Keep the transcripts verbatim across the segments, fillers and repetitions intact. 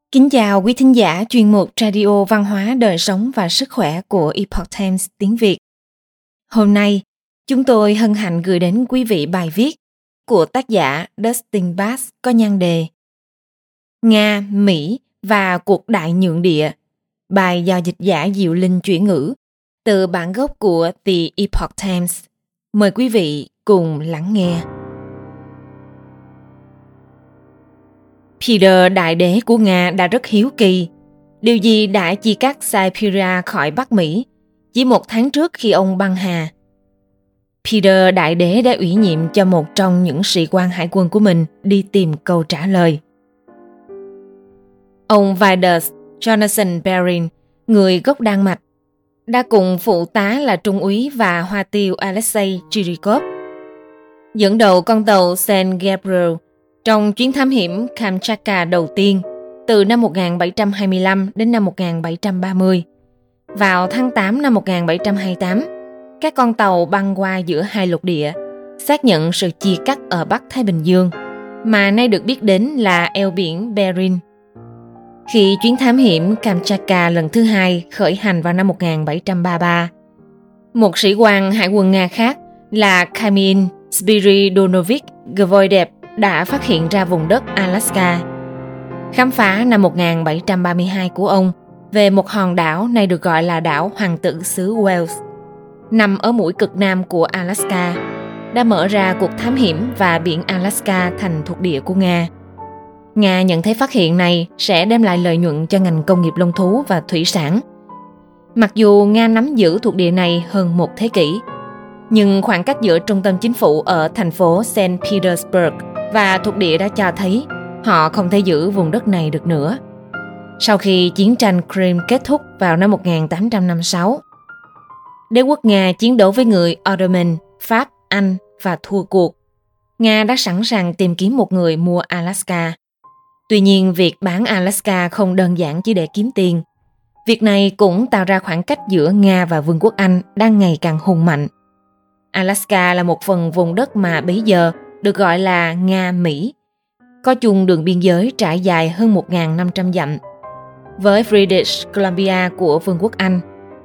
Kính chào quý thính giả chuyên mục Radio Văn hóa, Đời sống và Sức khỏe của Epoch Times tiếng Việt. Hôm nay, chúng tôi hân hạnh gửi đến quý vị bài viết của tác giả Dustin Bass có nhan đề Nga, Mỹ và cuộc đại nhượng địa. Bài do dịch giả Diệu Linh chuyển ngữ từ bản gốc của The Epoch Times. Mời quý vị cùng lắng nghe. Peter, đại đế của Nga, đã rất hiếu kỳ. Điều gì đã chia cắt Siberia khỏi Bắc Mỹ chỉ một tháng trước khi ông băng hà? Peter, đại đế đã ủy nhiệm cho một trong những sĩ quan hải quân của mình đi tìm câu trả lời. Ông Vitus Jonathan Bering, người gốc Đan Mạch, đã cùng phụ tá là trung úy và hoa tiêu Alexei Chirikov dẫn đầu con tàu Saint Gabriel trong chuyến thám hiểm Kamchatka đầu tiên từ năm một nghìn bảy trăm hai mươi lăm đến năm một nghìn bảy trăm ba mươi. Vào tháng tám năm một nghìn bảy trăm hai mươi tám, các con tàu băng qua giữa hai lục địa, xác nhận sự chia cắt ở Bắc Thái Bình Dương, mà nay được biết đến là eo biển Bering. Khi chuyến thám hiểm Kamchatka lần thứ hai khởi hành vào năm một nghìn bảy trăm ba mươi ba, một sĩ quan hải quân Nga khác là Kamil Spiridonovich Gvoidev đã phát hiện ra vùng đất Alaska. Khám phá năm một nghìn bảy trăm ba mươi hai của ông về một hòn đảo nay được gọi là đảo Hoàng tử xứ Wales, nằm ở mũi cực nam của Alaska, đã mở ra cuộc thám hiểm và biển Alaska thành thuộc địa của Nga. Nga nhận thấy phát hiện này sẽ đem lại lợi nhuận cho ngành công nghiệp lông thú và thủy sản. Mặc dù Nga nắm giữ thuộc địa này hơn một thế kỷ, nhưng khoảng cách giữa trung tâm chính phủ ở thành phố Saint Petersburg và thuộc địa đã cho thấy họ không thể giữ vùng đất này được nữa. Sau khi chiến tranh Crimea kết thúc vào năm một nghìn tám trăm năm mươi sáu, đế quốc Nga chiến đấu với người Ottoman, Pháp, Anh và thua cuộc. Nga đã sẵn sàng tìm kiếm một người mua Alaska. Tuy nhiên, việc bán Alaska không đơn giản chỉ để kiếm tiền. Việc này cũng tạo ra khoảng cách giữa Nga và Vương quốc Anh đang ngày càng hùng mạnh. Alaska là một phần vùng đất mà bấy giờ được gọi là Nga-Mỹ, có chung đường biên giới trải dài hơn một nghìn năm trăm dặm với British Columbia của Vương quốc Anh.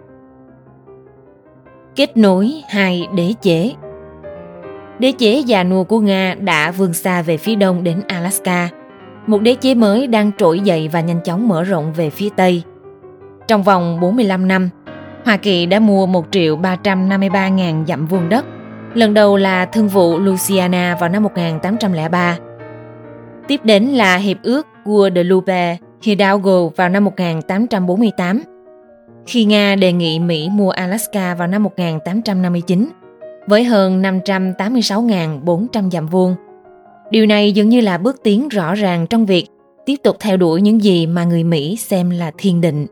Kết nối hai đế chế. Đế chế già nua của Nga đã vươn xa về phía đông đến Alaska. Một đế chế mới đang trỗi dậy và nhanh chóng mở rộng về phía tây. Trong vòng bốn mươi lăm năm, Hoa Kỳ đã mua một triệu ba trăm năm mươi ba nghìn dặm vuông đất, lần đầu là thương vụ Louisiana vào năm một nghìn tám trăm lẻ ba. Tiếp đến là Hiệp ước Guadalupe Hidalgo vào năm một nghìn tám trăm bốn mươi tám, khi Nga đề nghị Mỹ mua Alaska vào năm một nghìn tám trăm năm mươi chín, với hơn năm trăm tám mươi sáu nghìn bốn trăm dặm vuông. Điều này dường như là bước tiến rõ ràng trong việc tiếp tục theo đuổi những gì mà người Mỹ xem là thiên định.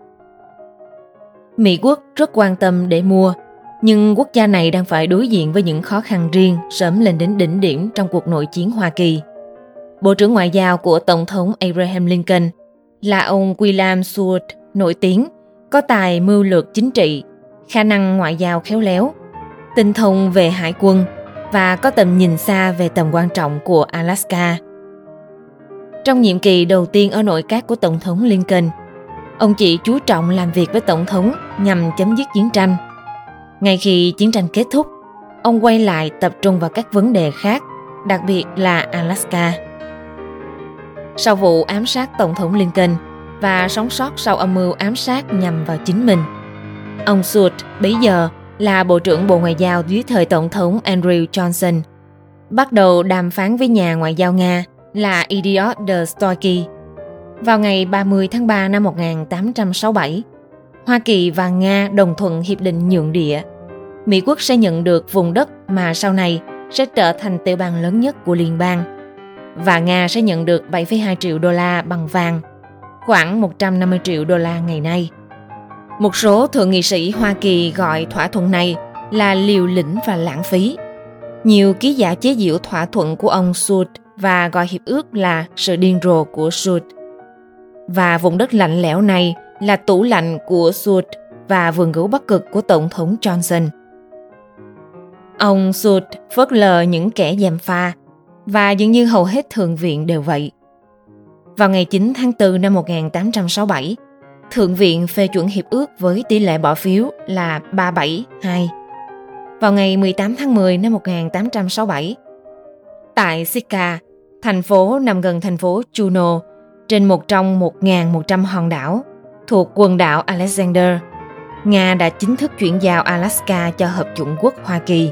Mỹ quốc rất quan tâm để mua, nhưng quốc gia này đang phải đối diện với những khó khăn riêng sớm lên đến đỉnh điểm trong cuộc nội chiến Hoa Kỳ. Bộ trưởng Ngoại giao của Tổng thống Abraham Lincoln là ông William Seward, nổi tiếng, có tài mưu lược chính trị, khả năng ngoại giao khéo léo, tinh thông về hải quân và có tầm nhìn xa về tầm quan trọng của Alaska. Trong nhiệm kỳ đầu tiên ở nội các của Tổng thống Lincoln, ông chỉ chú trọng làm việc với Tổng thống nhằm chấm dứt chiến tranh. Ngay khi chiến tranh kết thúc, ông quay lại tập trung vào các vấn đề khác, đặc biệt là Alaska. Sau vụ ám sát Tổng thống Lincoln và sống sót sau âm mưu ám sát nhằm vào chính mình, ông Seward bấy giờ là Bộ trưởng Bộ Ngoại giao dưới thời Tổng thống Andrew Johnson, bắt đầu đàm phán với nhà ngoại giao Nga là Idiot de Stoiky. Vào ngày ba mươi tháng ba năm một nghìn tám trăm sáu mươi bảy, Hoa Kỳ và Nga đồng thuận hiệp định nhượng địa. Mỹ quốc sẽ nhận được vùng đất mà sau này sẽ trở thành tiểu bang lớn nhất của liên bang, và Nga sẽ nhận được bảy phẩy hai triệu đô la bằng vàng, khoảng một trăm năm mươi triệu đô la ngày nay. Một số thượng nghị sĩ Hoa Kỳ gọi thỏa thuận này là liều lĩnh và lãng phí. Nhiều ký giả chế giễu thỏa thuận của ông Seward và gọi hiệp ước là sự điên rồ của Seward. Và vùng đất lạnh lẽo này là tủ lạnh của Seward và vườn gấu Bắc Cực của Tổng thống Johnson. Ông Seward phớt lờ những kẻ gièm pha, và dường như hầu hết thượng viện đều vậy. Vào ngày chín tháng tư năm một nghìn tám trăm sáu mươi bảy, Thượng viện phê chuẩn hiệp ước với tỷ lệ bỏ phiếu là ba bảy hai. Vào ngày mười tám tháng mười năm một nghìn tám trăm sáu mươi bảy, tại Sitka, thành phố nằm gần thành phố Juneau, trên một trong một nghìn một trăm hòn đảo thuộc quần đảo Alexander, Nga đã chính thức chuyển giao Alaska cho Hợp chủng quốc Hoa Kỳ.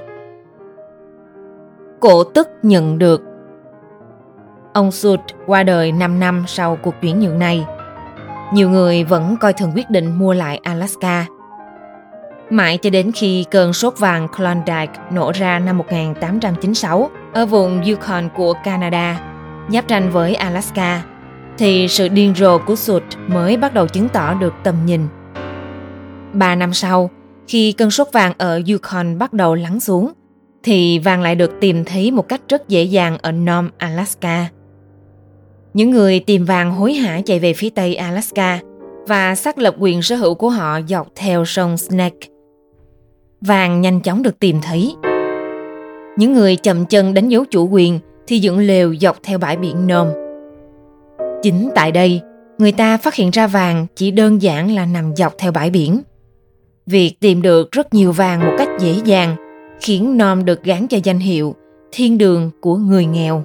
Cổ tức nhận được. Ông Sud qua đời năm năm sau cuộc chuyển nhượng này. Nhiều người vẫn coi thường quyết định mua lại Alaska. Mãi cho đến khi cơn sốt vàng Klondike nổ ra năm một nghìn tám trăm chín mươi sáu ở vùng Yukon của Canada, giáp ranh với Alaska, thì sự điên rồ của Sud mới bắt đầu chứng tỏ được tầm nhìn. Ba năm sau, khi cơn sốt vàng ở Yukon bắt đầu lắng xuống, thì vàng lại được tìm thấy một cách rất dễ dàng ở Nome, Alaska. Những người tìm vàng hối hả chạy về phía tây Alaska và xác lập quyền sở hữu của họ dọc theo sông Snake. Vàng nhanh chóng được tìm thấy. Những người chậm chân đánh dấu chủ quyền thì dựng lều dọc theo bãi biển Nome. Chính tại đây, người ta phát hiện ra vàng chỉ đơn giản là nằm dọc theo bãi biển. Việc tìm được rất nhiều vàng một cách dễ dàng khiến Nome được gán cho danh hiệu thiên đường của người nghèo.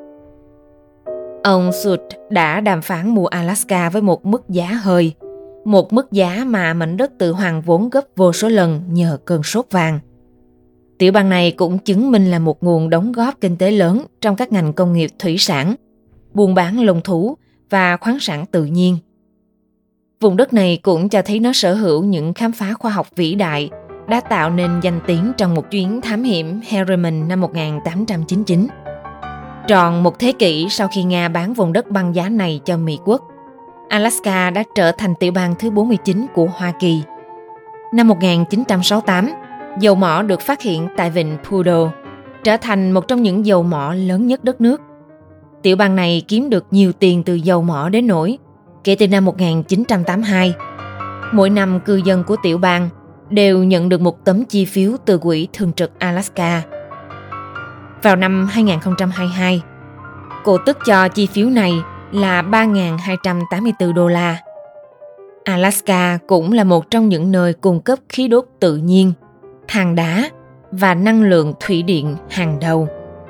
Ông Sud đã đàm phán mua Alaska với một mức giá hời, một mức giá mà mảnh đất tự hoàng vốn gấp vô số lần nhờ cơn sốt vàng. Tiểu bang này cũng chứng minh là một nguồn đóng góp kinh tế lớn trong các ngành công nghiệp thủy sản, buôn bán lông thú và khoáng sản tự nhiên. Vùng đất này cũng cho thấy nó sở hữu những khám phá khoa học vĩ đại đã tạo nên danh tiếng trong một chuyến thám hiểm Harriman năm một nghìn tám trăm chín mươi chín. Tròn một thế kỷ sau khi Nga bán vùng đất băng giá này cho Mỹ quốc, Alaska đã trở thành tiểu bang thứ bốn mươi chín của Hoa Kỳ. Năm một nghìn chín trăm sáu mươi tám, dầu mỏ được phát hiện tại vịnh Prudhoe, trở thành một trong những dầu mỏ lớn nhất đất nước. Tiểu bang này kiếm được nhiều tiền từ dầu mỏ đến nỗi, kể từ năm một nghìn chín trăm tám mươi hai, mỗi năm cư dân của tiểu bang đều nhận được một tấm chi phiếu từ quỹ thường trực Alaska. Vào năm hai nghìn không trăm hai mươi hai, cổ tức cho chi phiếu này là ba nghìn hai trăm tám mươi tư đô la. Alaska cũng là một trong những nơi cung cấp khí đốt tự nhiên, than đá và năng lượng thủy điện hàng đầu.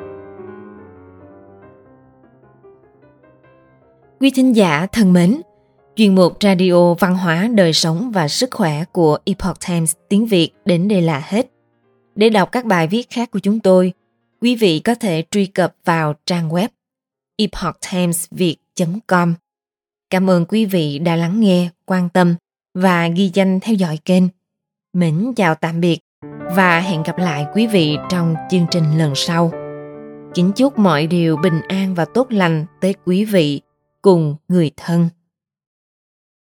Quý thính giả thân mến, chuyên mục Radio Văn hóa, Đời sống và Sức khỏe của Epoch Times tiếng Việt đến đây là hết. Để đọc các bài viết khác của chúng tôi, quý vị có thể truy cập vào trang web epoch times viet chấm com. Cảm ơn quý vị đã lắng nghe, quan tâm và ghi danh theo dõi kênh. Mến chào tạm biệt và hẹn gặp lại quý vị trong chương trình lần sau. Kính chúc mọi điều bình an và tốt lành tới quý vị cùng người thân.